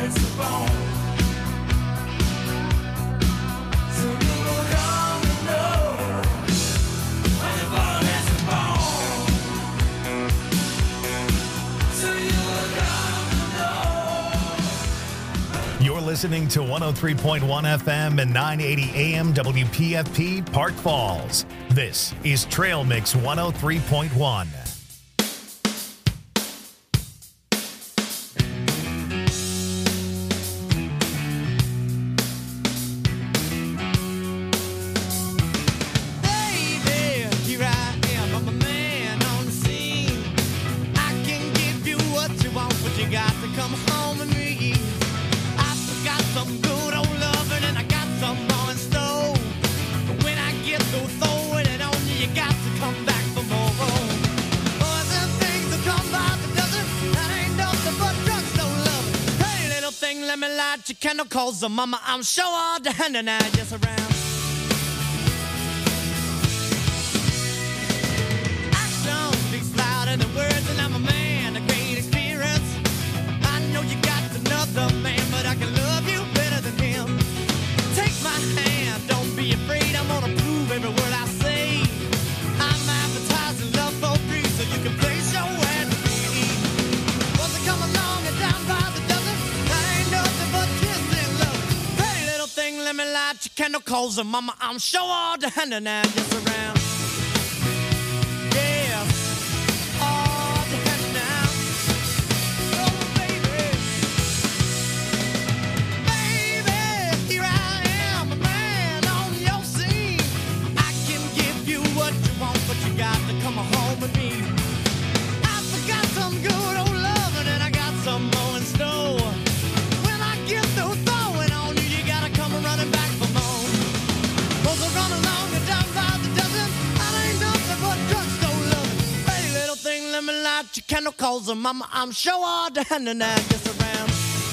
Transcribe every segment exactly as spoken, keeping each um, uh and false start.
Listening to one oh three point one F M and nine eighty A M W P F P Park Falls. This is Trail Mix one oh three point one. Candle calls the mama, I'm sure all the hand and I just around. Action speaks louder than words, and I'm a man, a great experience. I know you got another man, but I can love you better than him. Take my hand, don't be afraid, I'm gonna prove every word I say. I'm advertising love for free, so you can place your hand to me. Once I come along and down by the dozen, I ain't nothing but let me light your candle calls and mama, I'm sure all the hand and I just around. Yeah, all the hand now. Oh, baby. Baby, here I am, a man on your scene. I can give you what you want, but you got to come home with me. I forgot some good old loving and I got some more in store. When I get through throwing on you, you gotta come running back for more. Both are run along and down by the dozen. I ain't nothing but drugstore loving. Hey, little thing, let me light your candle calls and mama, I'm sure all the hand and I just around.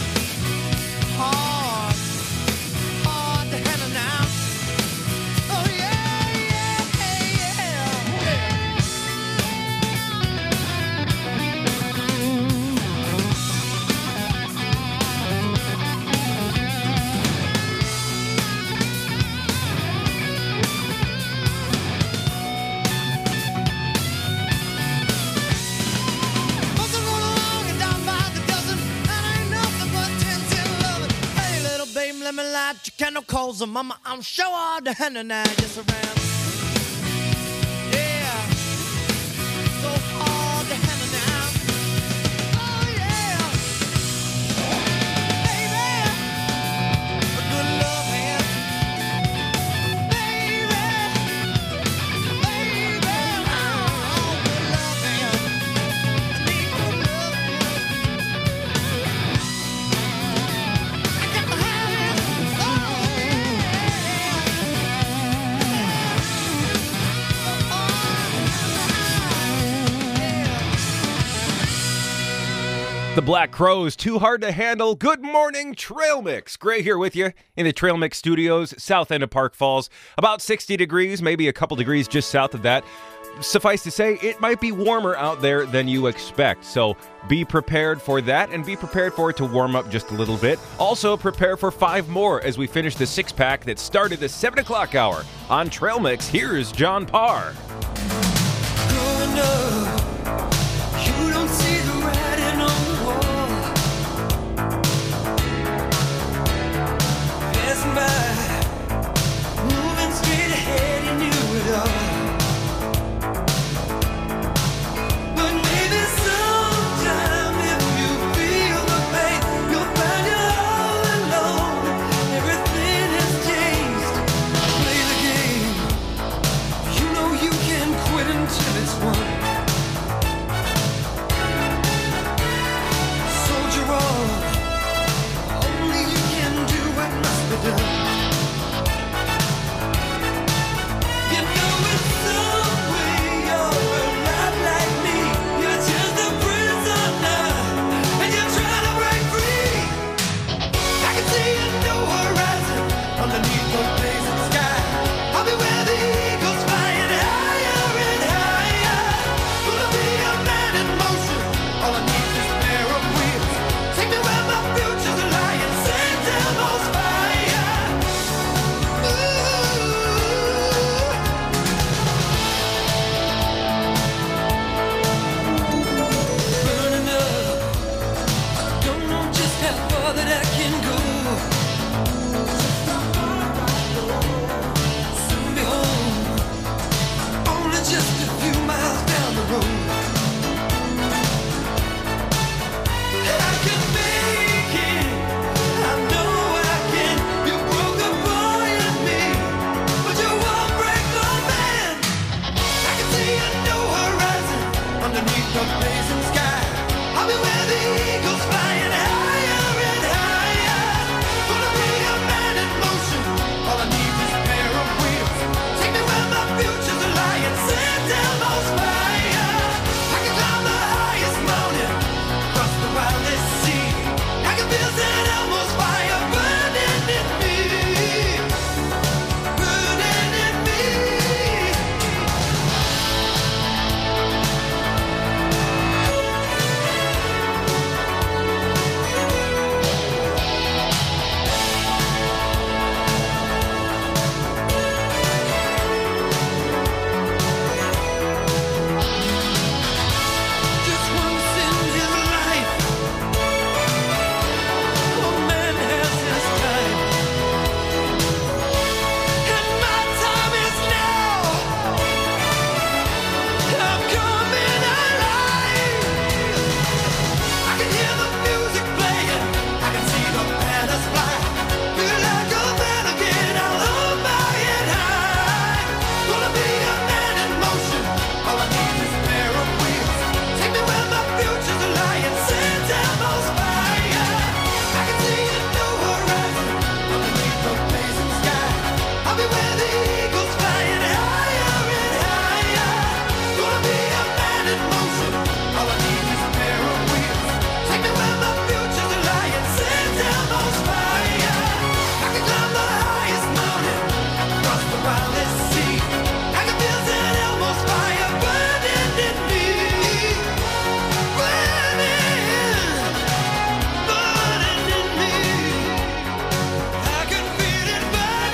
Hard, hard the hand and now. Oh yeah, yeah, yeah, yeah. Let me light your candle calls and mama, I'm sure all the hand and I just around. Yeah, so hard the hand and now. Oh yeah, baby, a good love hand. Baby, baby, oh, good love hand. I need good love hand. I got to have it. The Black Crowes, Too Hard to Handle. Good morning, Trail Mix. Gray here with you in the Trail Mix studios, south end of Park Falls. About sixty degrees, maybe a couple degrees just south of that. Suffice to say, it might be warmer out there than you expect. So be prepared for that and be prepared for it to warm up just a little bit. Also, prepare for five more as we finish the six-pack that started the seven o'clock hour. On Trail Mix, here's John Parr. Growing up, you don't see the writing on the wall. Passing by, moving straight ahead, you knew it all. But maybe sometime if you feel the pain, you'll find you're all alone. Everything has changed. Play the game. You know you can. far that I can go. Soon be home, only just a few miles down the road. I can make it, I know I can. You broke a boy in me, but you won't break the man. I can see a new horizon underneath the blazing sky. I'll be where the eagles flying higher and higher. Gonna be a man in motion. All I need is a pair of wheels. Take me where my future's lying. Set down those fire. I can climb the highest mountain, cross the wildest sea. I can feel Saint Elmo's fire burning in me, burning in me. Just once in his life, a man has his time, and my time is now. I'm coming alive. I can hear the music playing, I can see the banners fly. Feel like a man again, I'll hold my head high. Gonna be a man in motion. All I need is a pair of wheels. Take me where my future's lying. Set down those fire. I can see a new horizon underneath the blazing sky. I'll be where the eagles flying higher and higher. Gonna be a man in motion. All I need is a pair of wheels. Take me where my future's lying. Set down those fire. I can climb the highest mountain, cross the wildest sea. I can feel Saint Elmo's fire burning in me, burning, burning in me. I can feel it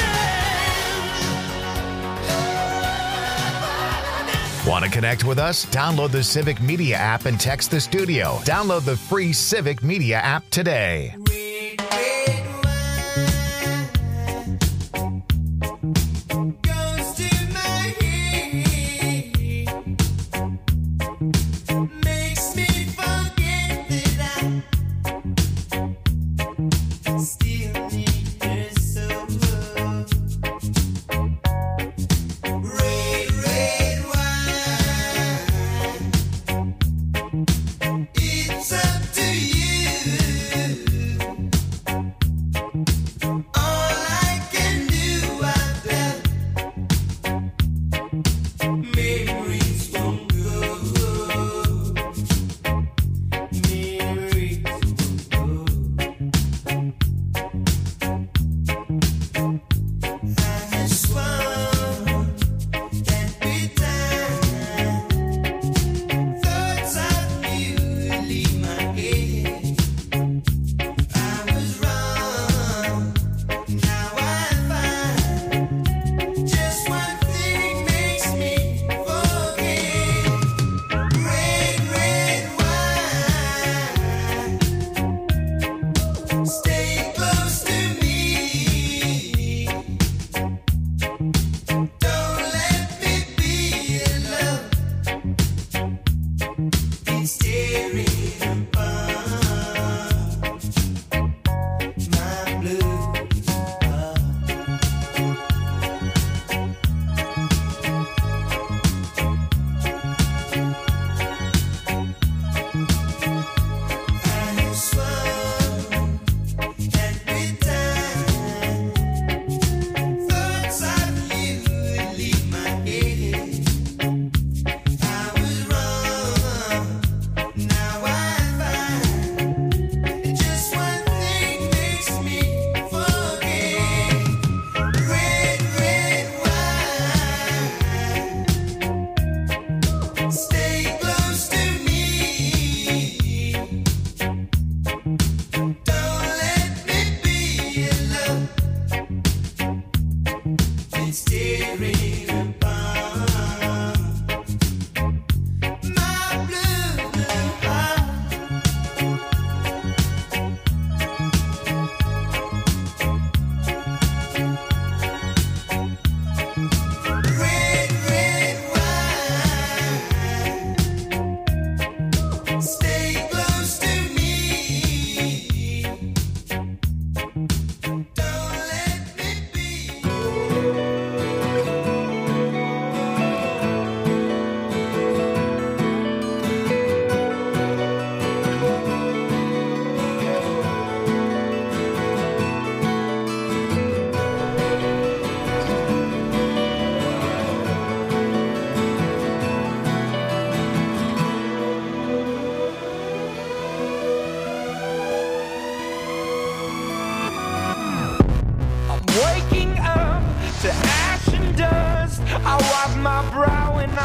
burning. Want to connect with us? Download the Civic Media app and text the studio. Download the free Civic Media app today. Red, red wine goes to my head, makes me forget that I still need her so. Red, red wine, it's up to you.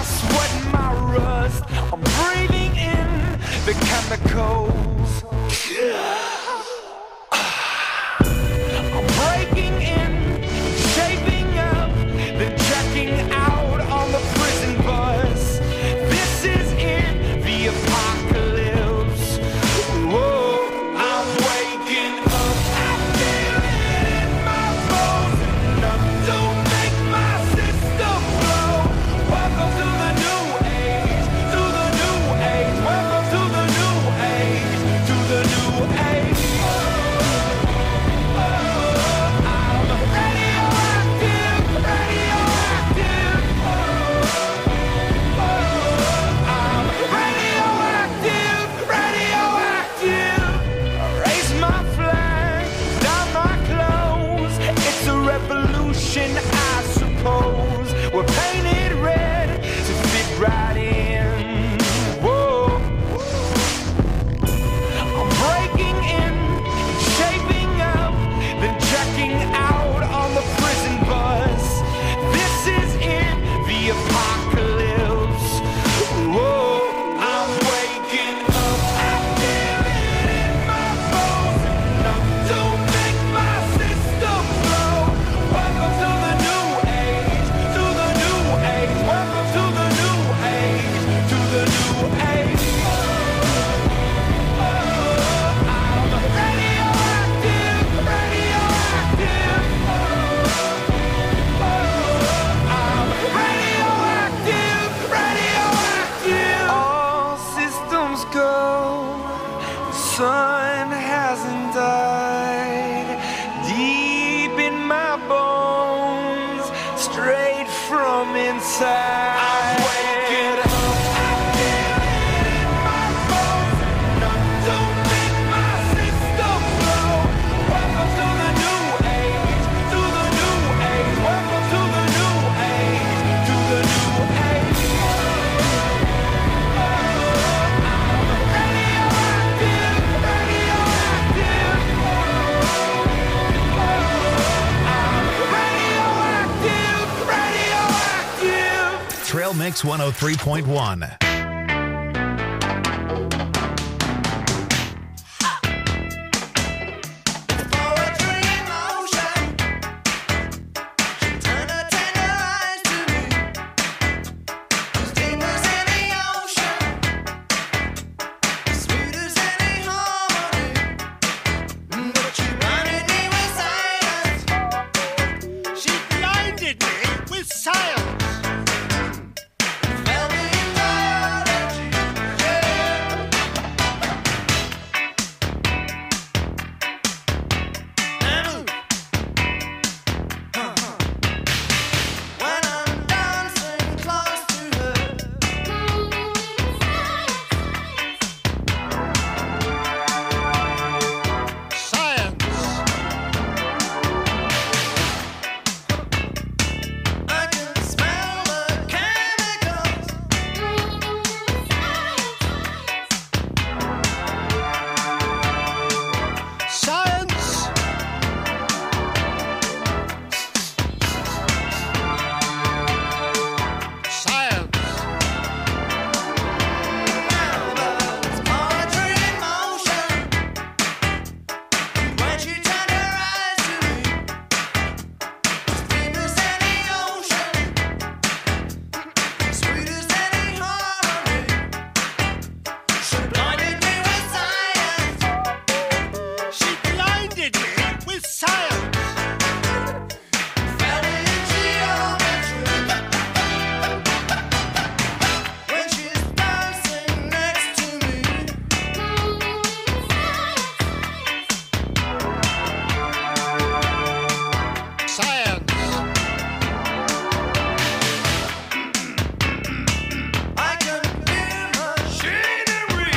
my sweat and my rust. I'm breathing in the chemicals. I'm breaking in, shaping up, then checking out on the prison bus. This is it, the apocalypse. Whoa, I'm waking up. I feel it in my bones. Enough to make my system blow. Welcome to the new age, to the new age. Welcome to the new age, to the new age. I'm radioactive, radioactive. I'm radioactive, radioactive. Raise my flag, down my clothes. It's a revolution, I suppose. We're painted red to fit right in. Whoa. I'm breaking in, shaping up, then checking out on the prison bus. This is it, the apocalypse. Whoa, I'm waking up. I feel it in my bones. Enough to make my system blow. Welcome to the new age, to the new age. Welcome to the new age, to the new age. I'm radioactive, radioactive. I'm radioactive, radioactive. All systems go. The sun hasn't died. Deep in my bones, straight from inside. I'm waking up. I feel it in my bones. Enough to make my system blow. Welcome to the new age, to the new age. Welcome to the new age, to the new age. I'm radioactive, radioactive. I'm radioactive, radioactive. Trail Mix one oh three point one. Poetry in motion. Turn her tender eyes to me. As deep as any ocean, sweet as any harmony. But you blinded me with silence. She blinded me with silence. Fell me in biology, yeah. And when I'm dancing close to her, science. I can smell the chemicals. Science. Science. Now there's poetry in motion. When she turned her eyes to me, as deep as any ocean, sweet as any harmony. She blinded me with science. She blinded me with science. Fell in geometry. When she's dancing next to me. Science. I can feel machinery.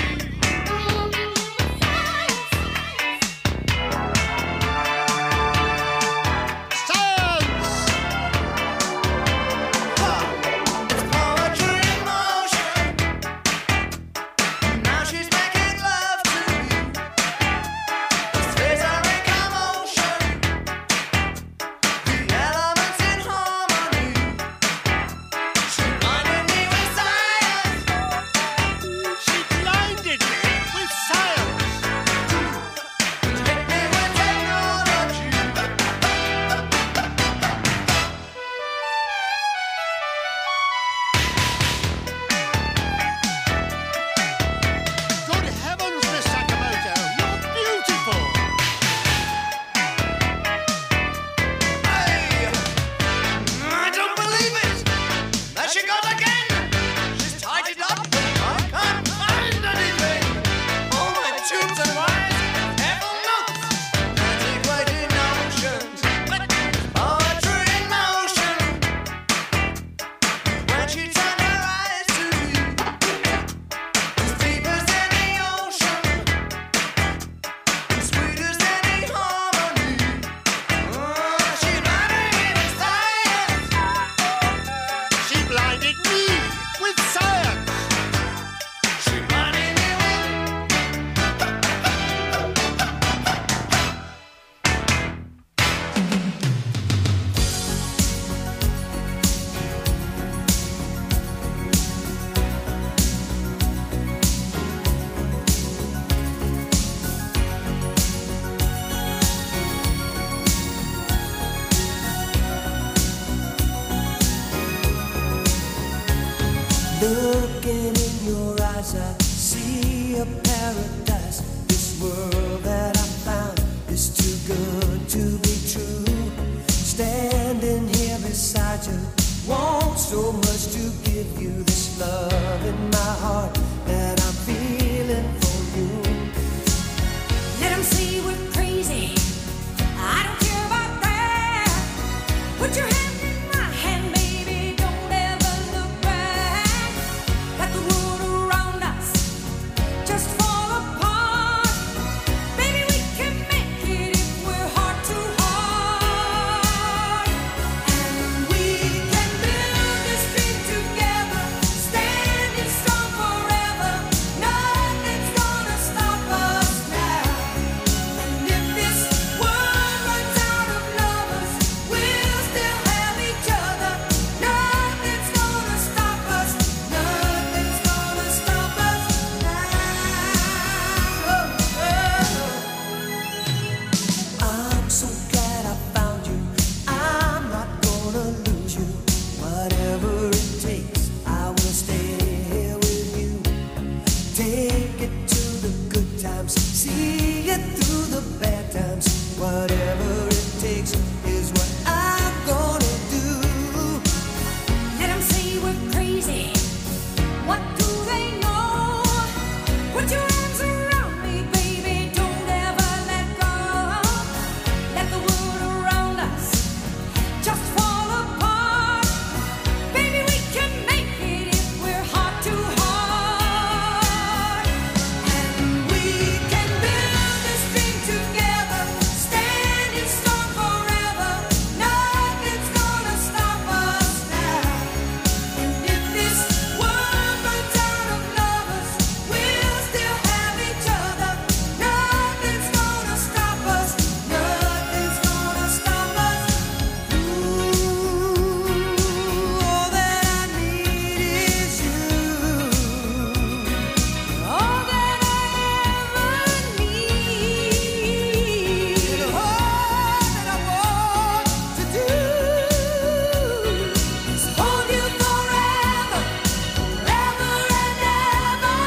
Looking in your eyes, I see a paradise. This world that I found is too good to be true. Standing here beside you, want so much to give you this love in my heart that I'm feeling for you. Let 'em say we're crazy. I don't care about that. Put your hand in my hand, baby. Don't ever look back. Let the world around us just fall apart. Baby, we can make it if we're heart to heart. And we can build this dream together, standing strong forever. Nothing's gonna stop us now. And if this world runs out of lovers, we'll still have each other. Nothing's gonna stop us. Nothing's gonna stop us now. I'm so glad I found you. I'm not gonna lose you. Whatever it takes, I will stay here with you. Take it to the good times, see it through the bad times. Whatever it takes is what I'm gonna do. Let 'em say we're crazy. What do they know? Put your arms around me, baby. Don't ever let go. Let the world around us just fall apart. Baby, we can make it if we're heart to heart. And we can build this dream together, standing strong forever. Nothing's gonna stop us now. And if this world runs out of lovers, we'll still have each other. Nothing's gonna stop us. Nothing's gonna stop us. Ooh, all that I need is you. All that I ever need. And all that I want to do is hold you forever, forever and ever.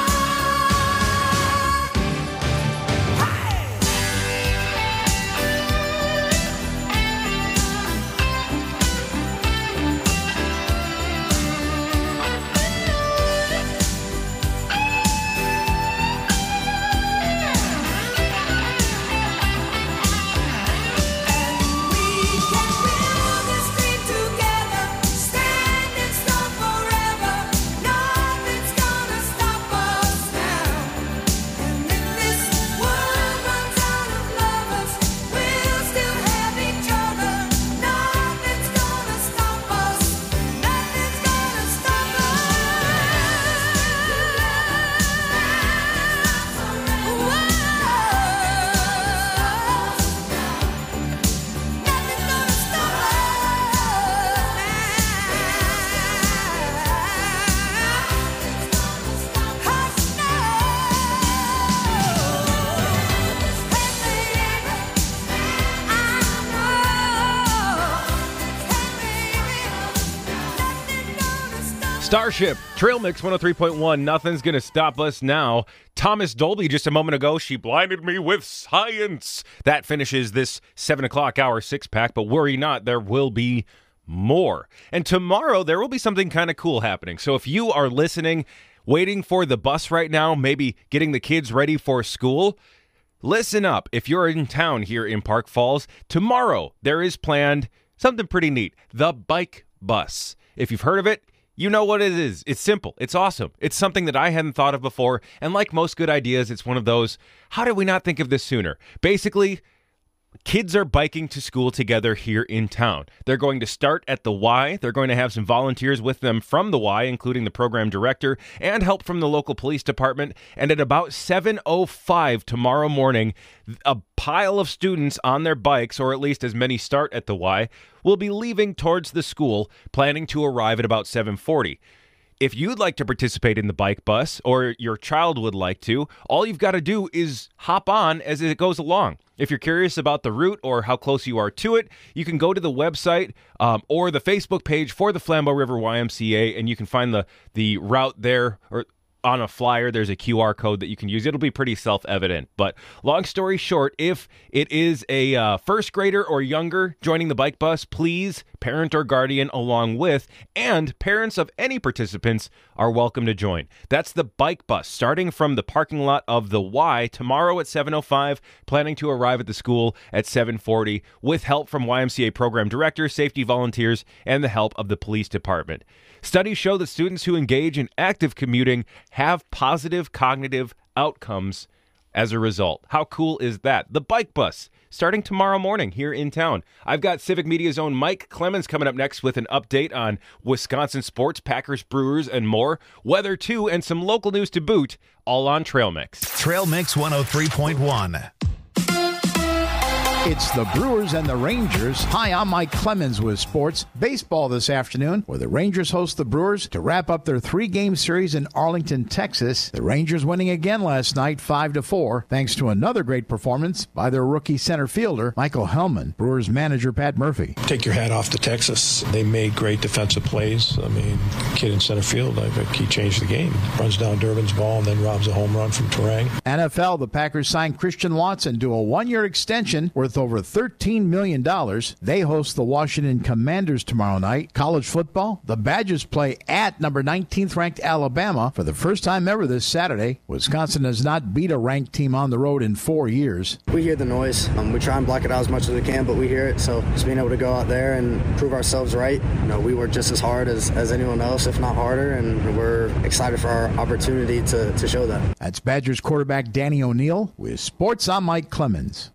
We can build this dream together, standing strong forever. Nothing's gonna stop us now. And if this world runs out of lovers, we'll still have each other. Nothing's gonna stop us. Nothing's gonna stop us. Nothing's gonna stop Starship, Trail Mix one oh three point one. Nothing's going to stop us now. Thomas Dolby just a moment ago. She blinded me with science. That finishes this seven o'clock hour six pack, but worry not, there will be more. And tomorrow, there will be something kind of cool happening. So if you are listening, waiting for the bus right now, maybe getting the kids ready for school, listen up. If you're in town here in Park Falls, tomorrow there is planned something pretty neat. The Bike Bus. If you've heard of it, you know what it is. It's simple. It's awesome. It's something that I hadn't thought of before. And like most good ideas, it's one of those, how did we not think of this sooner? Basically, kids are biking to school together here in town. They're going to start at the Y. They're going to have some volunteers with them from the Y, including the program director and help from the local police department. And at about seven oh five tomorrow morning, a pile of students on their bikes, or at least as many start at the Y, will be leaving towards the school, planning to arrive at about seven forty. If you'd like to participate in the bike bus, or your child would like to, all you've got to do is hop on as it goes along. If you're curious about the route or how close you are to it, you can go to the website um, or the Facebook page for the Flambeau River Y M C A, and you can find the the route there, or on a flyer, there's a Q R code that you can use. It'll be pretty self-evident. But long story short, if it is a uh, first grader or younger joining the bike bus, please, parent or guardian along with, and parents of any participants are welcome to join. That's the bike bus, starting from the parking lot of the Y tomorrow at seven oh five, planning to arrive at the school at seven forty, with help from Y M C A program directors, safety volunteers, and the help of the police department. Studies show that students who engage in active commuting have positive cognitive outcomes as a result. How cool is that? The bike bus, starting tomorrow morning here in town. I've got Civic Media's own Mike Clemens coming up next with an update on Wisconsin sports, Packers, Brewers, and more. Weather, too, and some local news to boot, all on Trail Mix. Trail Mix one oh three point one. It's the Brewers and the Rangers. Hi, I'm Mike Clemens with Sports Baseball this afternoon, where the Rangers host the Brewers to wrap up their three-game series in Arlington, Texas. The Rangers winning again last night, five to four, thanks to another great performance by their rookie center fielder, Michael Hellman. Brewers manager Pat Murphy. Take your hat off to Texas. They made great defensive plays. I mean, kid in center field, I think he changed the game. Runs down Durbin's ball and then robs a home run from Terang. N F L, the Packers signed Christian Watson to a one-year extension worth over thirteen million dollars. They host the Washington Commanders tomorrow night. College football, the Badgers play at number nineteenth ranked Alabama for the first time ever this Saturday. Wisconsin has not beat a ranked team on the road in four years. We hear the noise. Um, we try and block it out as much as we can, but we hear it. So just being able to go out there and prove ourselves right. You know, we work just as hard as, as anyone else, if not harder, and we're excited for our opportunity to, to show that. That's Badgers quarterback Danny O'Neill with Sports. I'm Mike Clemens.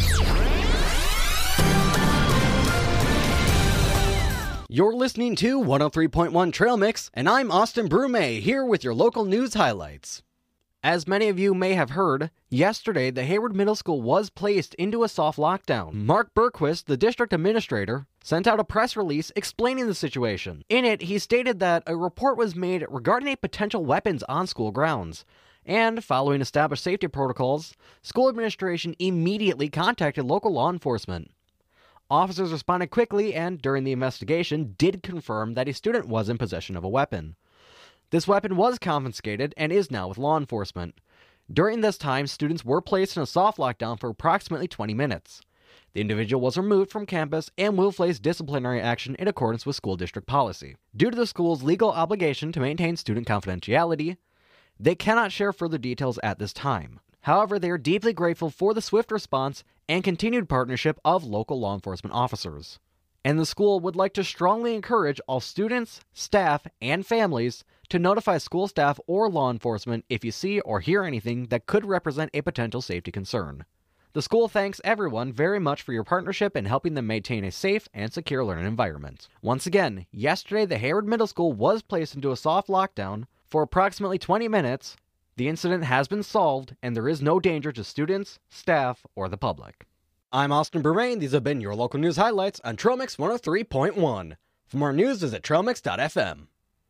You're listening to one oh three point one Trail Mix, and I'm Austin Brume, here with your local news highlights. As many of you may have heard, yesterday the Hayward Middle School was placed into a soft lockdown. Mark Berquist, the district administrator, sent out a press release explaining the situation. In it, he stated that a report was made regarding a potential weapons on school grounds. And, following established safety protocols, school administration immediately contacted local law enforcement. Officers responded quickly and, during the investigation, did confirm that a student was in possession of a weapon. This weapon was confiscated and is now with law enforcement. During this time, students were placed in a soft lockdown for approximately twenty minutes. The individual was removed from campus and will face disciplinary action in accordance with school district policy. Due to the school's legal obligation to maintain student confidentiality, they cannot share further details at this time. However, they are deeply grateful for the swift response and continued partnership of local law enforcement officers. And the school would like to strongly encourage all students, staff, and families to notify school staff or law enforcement if you see or hear anything that could represent a potential safety concern. The school thanks everyone very much for your partnership in helping them maintain a safe and secure learning environment. Once again, yesterday the Hayward Middle School was placed into a soft lockdown for approximately twenty minutes. The incident has been solved, and there is no danger to students, staff, or the public. I'm Austin Bermain. These have been your local news highlights on Trail Mix one oh three point one. For more news, visit trail mix dot f m.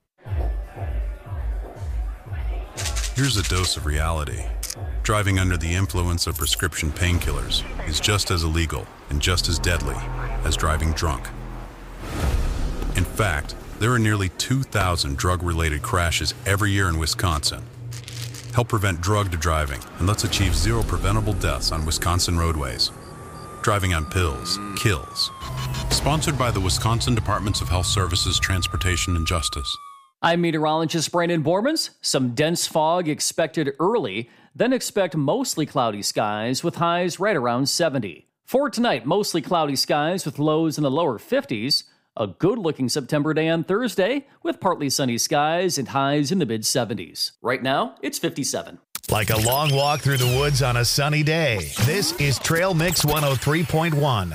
Here's a dose of reality. Driving under the influence of prescription painkillers is just as illegal and just as deadly as driving drunk. In fact, there are nearly two thousand drug-related crashes every year in Wisconsin. Help prevent drugged driving, and let's achieve zero preventable deaths on Wisconsin roadways. Driving on pills kills. Sponsored by the Wisconsin Departments of Health Services, Transportation, and Justice. I'm meteorologist Brandon Bormans. Some dense fog expected early, then expect mostly cloudy skies with highs right around seventy. For tonight, mostly cloudy skies with lows in the lower fifties. A good-looking September day on Thursday with partly sunny skies and highs in the mid-seventies. Right now, it's fifty-seven. Like a long walk through the woods on a sunny day. This is Trail Mix one oh three point one.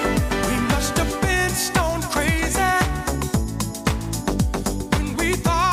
We must have been stone crazy when we thought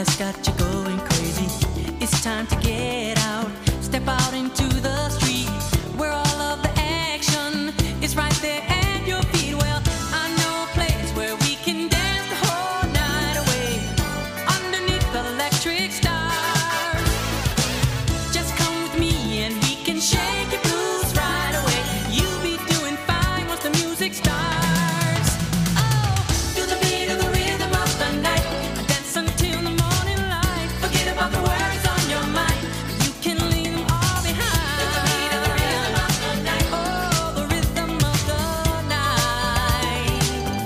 has got you going crazy. It's time to get out, step out into the street where all of the action is right there at your feet. Well, I know a place where we can dance the whole night away underneath the electric stars. Just come with me and we can shake your blues right away. You'll be doing fine once the music starts. Oh, feel the beat of the rhythm of the night. Dance until the morning light. Forget about the words on your mind. You can leave them all behind. Feel the beat of the rhythm of the night. Oh, the rhythm of the night.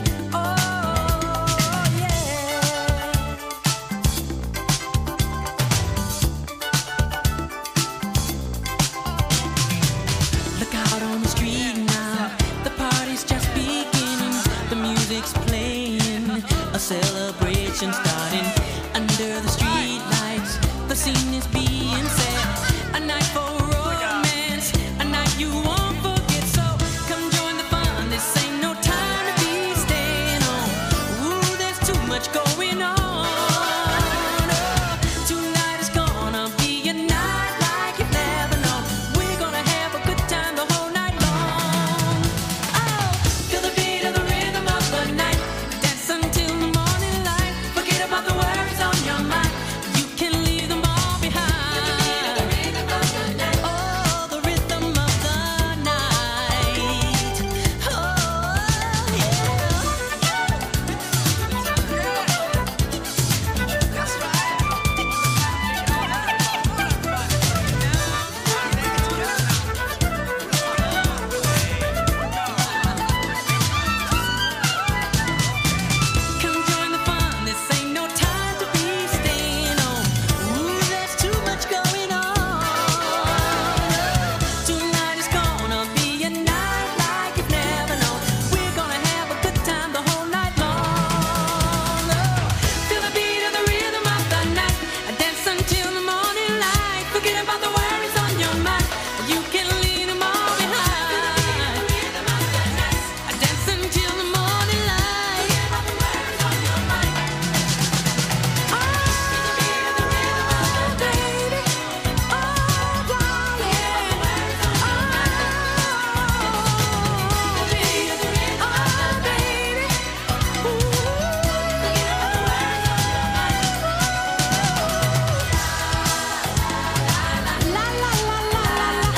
Oh, yeah. Look out on the street now. The party's just beginning. The music's playing. A celebration starting under the street lights. The scene is being set. A night for romance. A night you won't forget. So come join the fun. This ain't no time to be staying home. Ooh, there's too much going on. Oh, tonight is gonna be a night like you've never known. We're gonna have a good time the whole night long. Oh, feel the beat of the rhythm of the night. Dance until the morning light. Forget about the worries on your mind. You can leave them all behind. Oh, the rhythm of the night. Oh, yeah. That's right. Come join the fun. This ain't no time to be staying home. Ooh, there's too much going on. Tonight is gonna be a night like you've never known. We're gonna have a good time the whole night long. Oh, feel the beat of the rhythm of the night. Dance until the morning light. Forget about the worries on your mind. You can leave them all behind. Dance until the morning light. Oh, baby. Oh, darling. Oh, baby. Oh, baby. La la la la la la.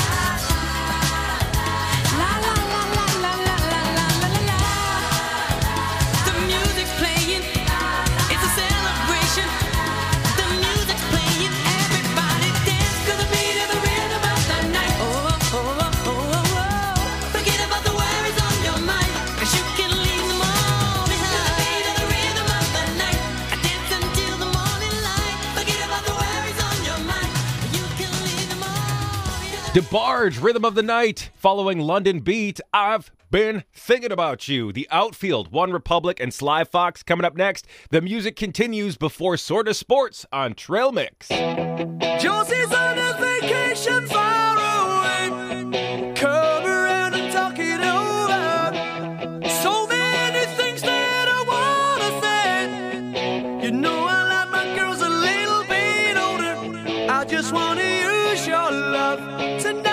La la la la la la la la la la. The music's playing, it's a celebration. The music's playing, everybody dance to the beat of the rhythm of the night. Oh, oh, oh, oh, oh, oh. Forget about the worries on your mind, 'cause you can leave them all behind. The beat of the rhythm of the night. Dance until the morning light. Forget about the worries on your mind. You can leave them all behind. DeBarge, Rhythm of the Night, following London Beat, I've Been Thinking About You. The Outfield, One Republic, and Sly Fox coming up next. The music continues before Sorta Sports on Trail Mix. Josie's on a vacation far away. Come around and talk it over. So many things that I wanna say. You know I like my girls a little bit older. I just wanna use your love tonight.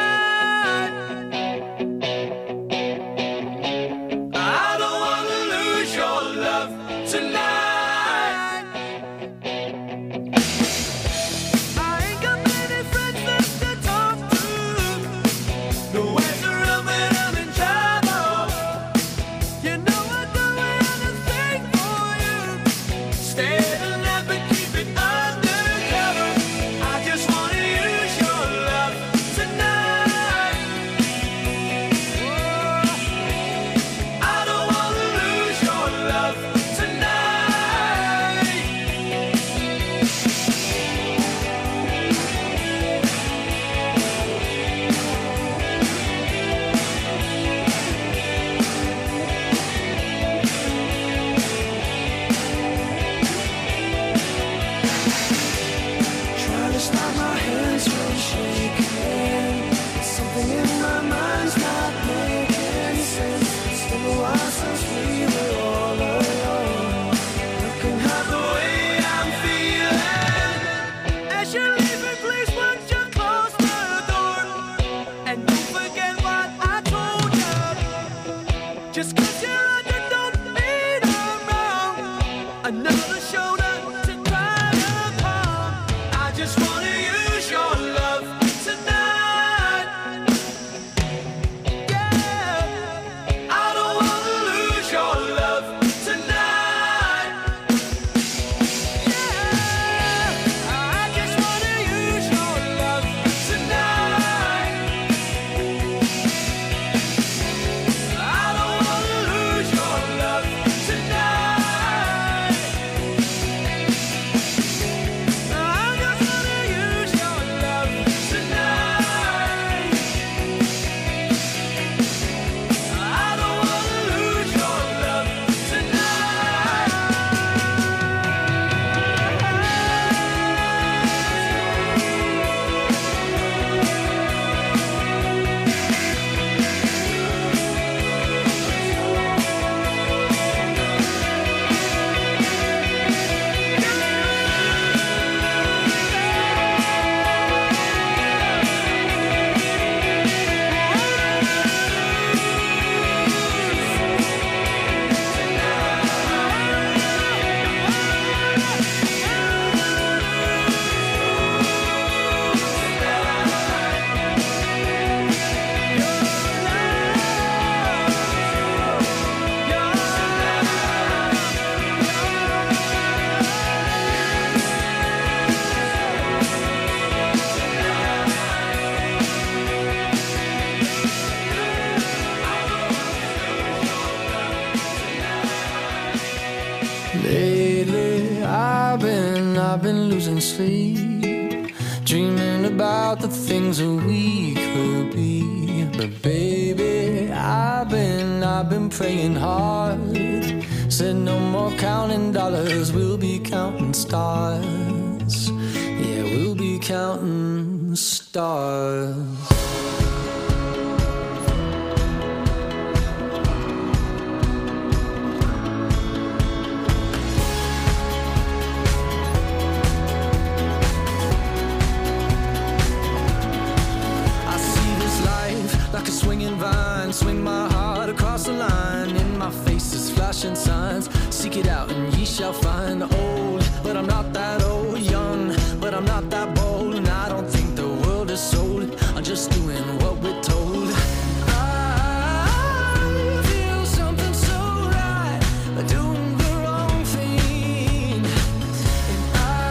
I don't wanna lose your love tonight. I ain't got many friends left to talk to. No one's around when I'm in trouble. You know I'd do anything for you. Stay the night but keep it undercover. I just wanna another shoulder to cry upon. I just wanna use your love tonight. Yeah, I don't wanna lose your love tonight. Yeah, I just wanna use your love tonight. I don't wanna lose your love tonight. I just wanna use your love tonight. I don't wanna lose your love Lately, I've been, I've been losing sleep, dreaming about the things that we could be. But baby, I've been, I've been praying hard. Said no more counting dollars, we'll be counting stars. Yeah, we'll be counting stars. I see this life like a swinging vine. Swing my heart across the line. In my face is flashing signs. Seek it out and ye shall find. Old, but I'm not that old. Young, but I'm not that bold. And I don't think the world is sold. I'm just doing what we're told. I feel something so right, but doing the wrong thing. And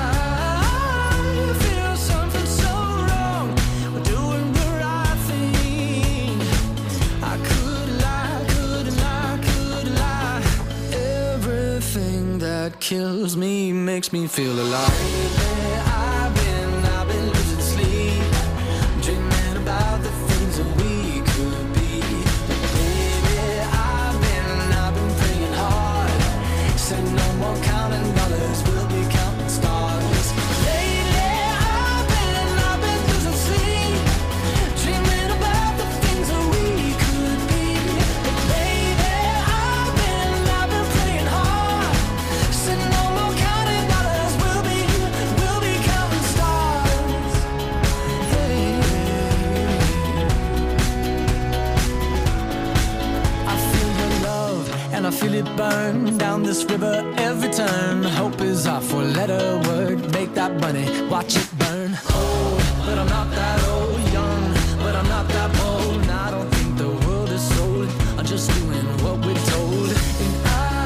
I feel something so wrong, but doing the right thing. I could lie, could lie, could lie. Everything that kills me makes me feel alive. I've been, I've been losing sleep, dreaming about the things that we could be. But baby, I've been, I've been praying hard. Said no more counting dollars, we'll be counting stars. Lately, I've been, I've been losing sleep, dreaming about the things that we could be. But baby, I've been, I've been praying hard. Said no more counting dollars, we'll be, we'll be counting stars. Hey. I feel your love and I feel it burn down this river every turn. Hope is our four-letter word. Make that money, watch it burn. Old, but I'm not that old. Young, but I'm not that bold. And I don't think the world is sold. I'm just doing what we're told. And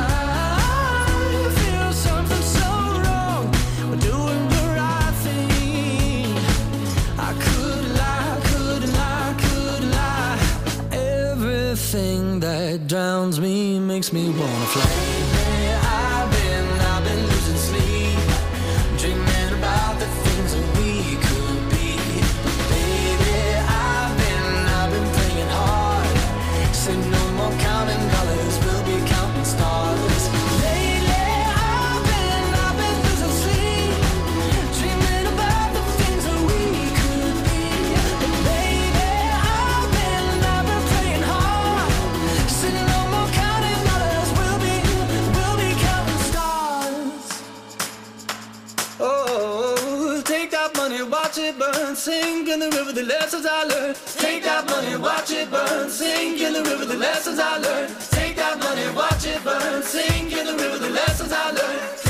I feel something so wrong. We're doing the right thing. I could lie, could lie, could lie. Everything that drowns me makes me wanna fly. I've been, I've been losing sleep, dreaming about the things that we could be. But baby, I've been, I've been praying hard. Said no more counting dollars, we'll be counting stars. Lately, I've been, I've been losing sleep, dreaming about the things that we could be. But baby, I've been, I've been praying hard. Said no more counting dollars, we'll be, we'll be counting stars. Oh, take that money, watch it burn, sink in the river, the lessons I learned. Take that money, watch it burn, sink in the river, the lessons I learned. Take that money, watch it burn, sink in the river, the lessons I learned.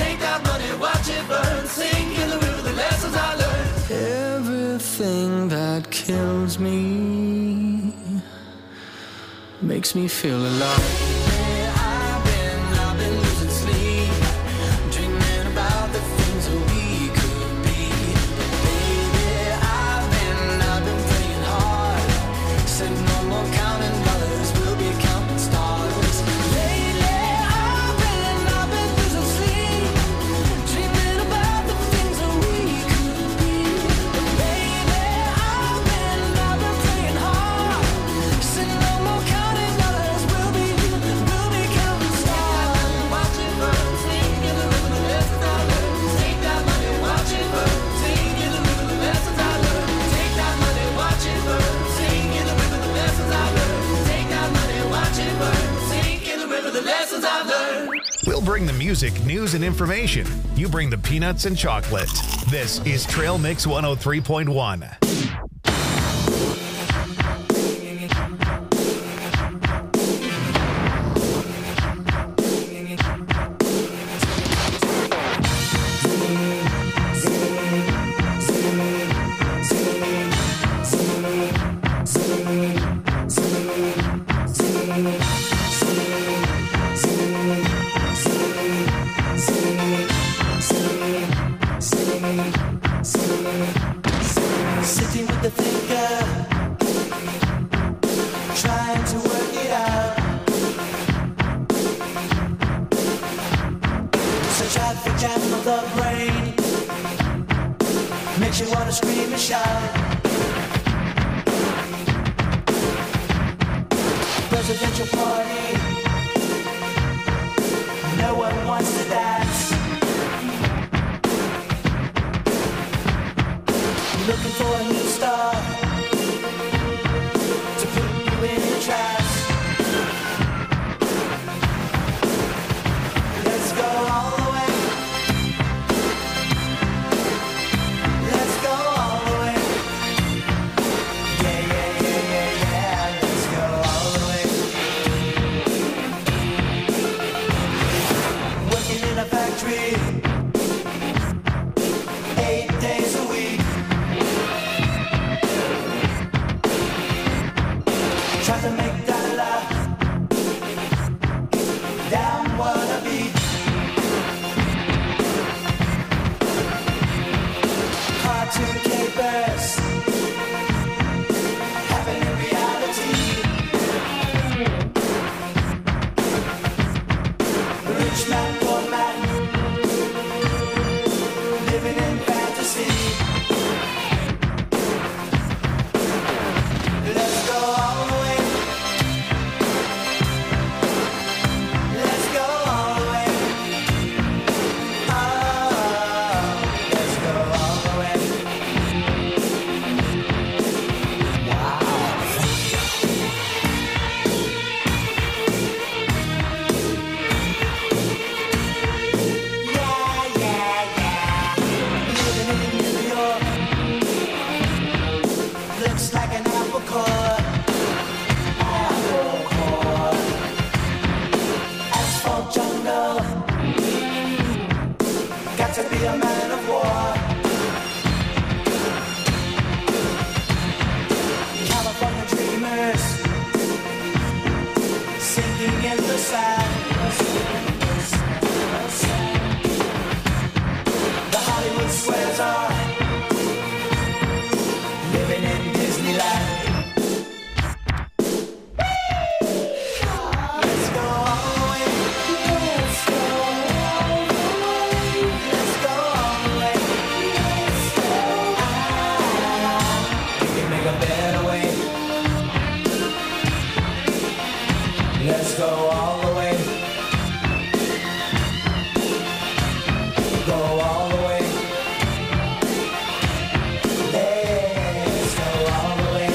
holds me, makes me feel alive. I've been, I've been losing sleep, dreaming about the things that we could be. Baby, I've been, I've been praying hard, said no more counting dollars, we'll be counting stars. Lately, I've been, I've been losing sleep, dreaming about the things that we could be. Baby, I've been, I've been praying hard, said no more counting dollars, we'll be, we'll be counting stars. Watching birds sing in the rhythm of the lessons I learned. Take that money, watching birds sing in the rhythm of the lessons I learned. Take that money, watching birds sing in the rhythm of the lessons I learned. Take that money, watching birds sing in the rhythm of the lessons I've learned. We'll bring the music, news, and information. You bring the peanuts and chocolate. This is Trail Mix one oh three point one. Sitting with the thinker, trying to work it out. Such a jam of the brain makes you wanna scream and shout. Presidential party, no one wants to dance. Looking for a new star to put you in a trance. Let's go all the way. Let's go all the way. Yeah, yeah, yeah, yeah, yeah. Let's go all the way. Working in a factory, eight days a week. Try to make that laugh down what a beat. Cartoon capers happen in reality. Rich man, poor man, living in fantasy. Let's go all the way. Let's go all the way. Oh, let's go all the way. Yeah, yeah, yeah. Living in New York looks like an apple core. Apple core. Asphalt jungle. Got to be a man of war. California dreamers sinking in the sand. The Hollywood squares are living in Disneyland. Let's go all the way. Let's go all the way. Let's go all the way. Let's go. Ah, we can make a better way. Let's go all the way. Go all the way. Let's go all the way.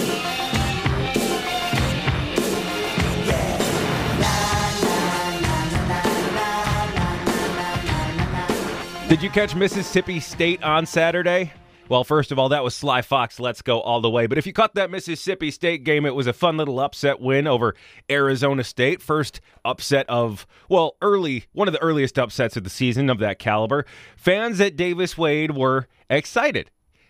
Yeah. La, la, la, la, la, la, la, la, la. Did you catch Mississippi State on Saturday? Well, first of all, that was Sly Fox, Let's Go All the Way. But if you caught that Mississippi State game, it was a fun little upset win over Arizona State. First upset of, well, early, one of the earliest upsets of the season of that caliber. Fans at Davis Wade were excited.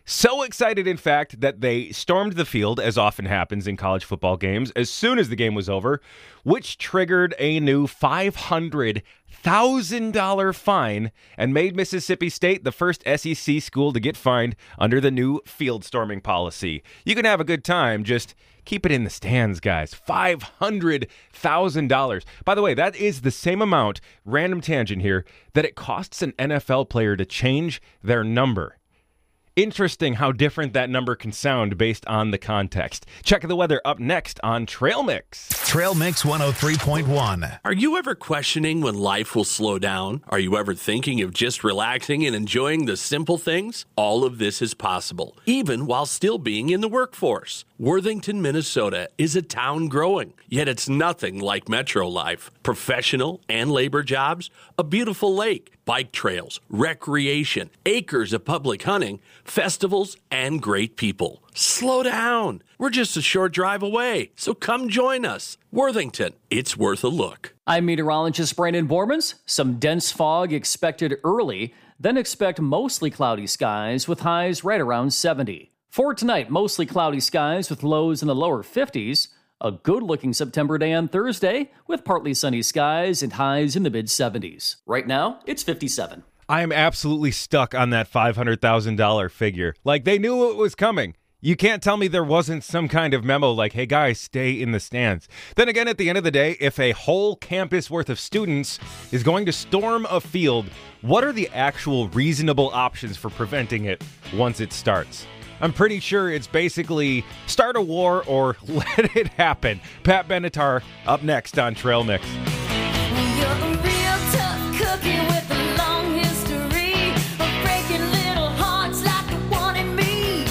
So excited, in fact, that they stormed the field, as often happens in college football games, as soon as the game was over, which triggered a new five hundred thousand dollars fine and made Mississippi State the first S E C school to get fined under the new field storming policy. You can have a good time, just keep it in the stands, guys. five hundred thousand dollars. By the way, that is the same amount, random tangent here, that it costs an N F L player to change their number. Interesting how different that number can sound based on the context. Check the weather up next on Trail Mix. Trail Mix one oh three point one. Are you ever questioning when life will slow down? Are you ever thinking of just relaxing and enjoying the simple things? All of this is possible, even while still being in the workforce. Worthington, Minnesota is a town growing, yet it's nothing like metro life. Professional and labor jobs, a beautiful lake, bike trails, recreation, acres of public hunting, festivals, and great people. Slow down. We're just a short drive away, so come join us. Worthington, it's worth a look. I'm meteorologist Brandon Bormans. Some dense fog expected early, then expect mostly cloudy skies with highs right around seventy. For tonight, mostly cloudy skies with lows in the lower fifties. A good-looking September day on Thursday with partly sunny skies and highs in the mid-seventies. Right now, it's fifty-seven. I am absolutely stuck on that five hundred thousand dollars figure. Like, they knew it was coming. You can't tell me there wasn't some kind of memo like, hey, guys, stay in the stands. Then again, at the end of the day, if a whole campus worth of students is going to storm a field, what are the actual reasonable options for preventing it once it starts? I'm pretty sure it's basically start a war or let it happen. Pat Benatar up next on Trail Mix. You're a real tough cookie with a long history of breaking little hearts like the one in me.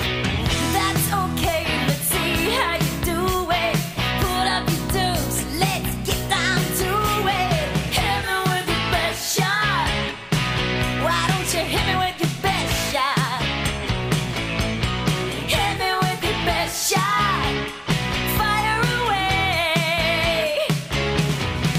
That's okay, let's see how you do it. Put up your dukes, let's get down to it. Hit me with your best shot. Why don't you hit me with your best shot? Hit me with your best shot. Fire away.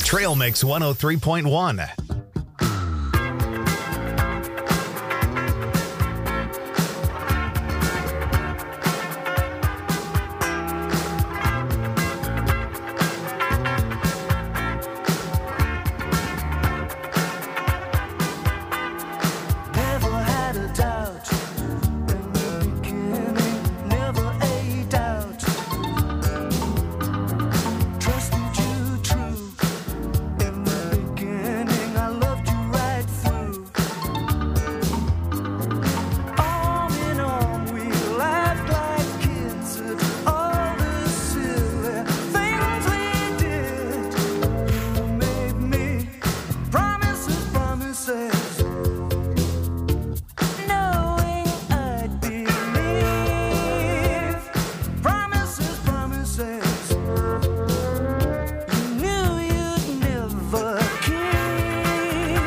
Trail Mix one oh three point one. Never had a doubt in the beginning, never a doubt. Trusted you true in the beginning, I loved you right through. Arm in arm, we laughed like kids at all the silly things we did. You made me promises, promises. Knowing I'd believe promises, promises. You knew you'd never keep.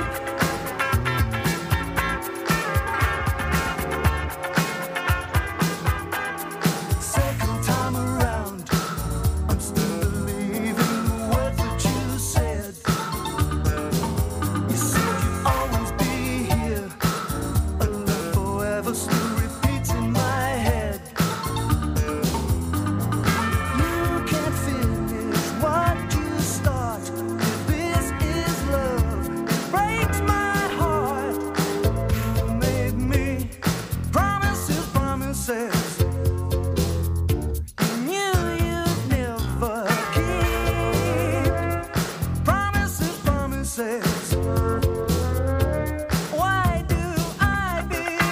Second time around, I'm still believing the words that you said. You said you'd always be here. A love forever still repeats in my head. You can't finish what you start. If this is love, it breaks my heart. You made me promises, promises. You knew you'd never keep. Promises, promises. Why do I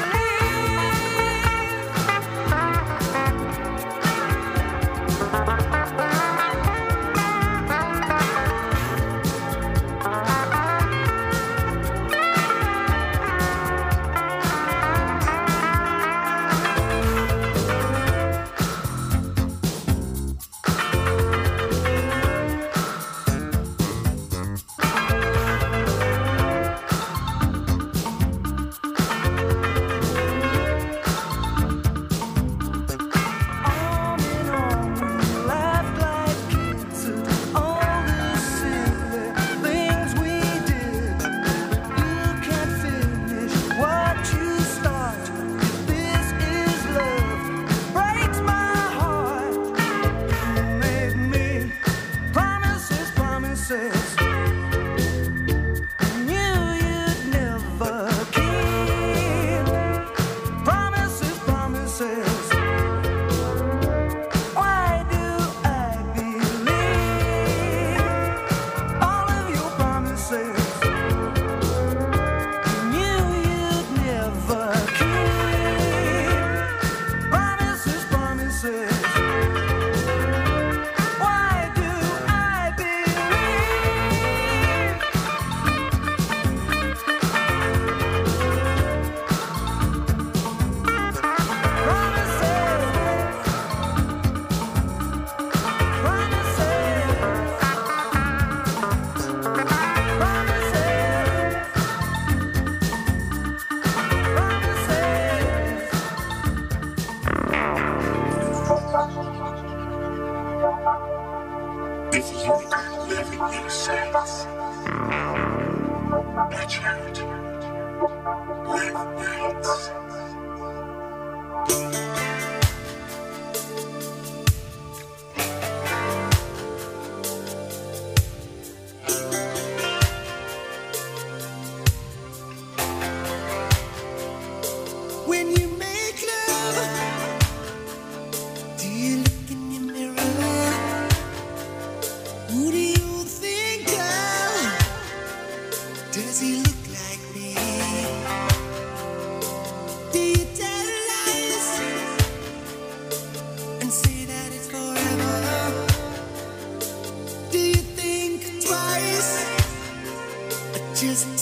Arm in arm, we laughed like kids at all the silly things we did. You can't finish what you start. If this is love, it breaks my heart. You made me promises, promises. You knew you'd never keep. Promises, promises. Why do I believe all of your promises? You knew you'd never keep. Promises, promises. Why do I When you make love, do you look in your mirror? Who do you think of? Does he look like me? Do you tell lies and say that it's forever? Do you think twice or just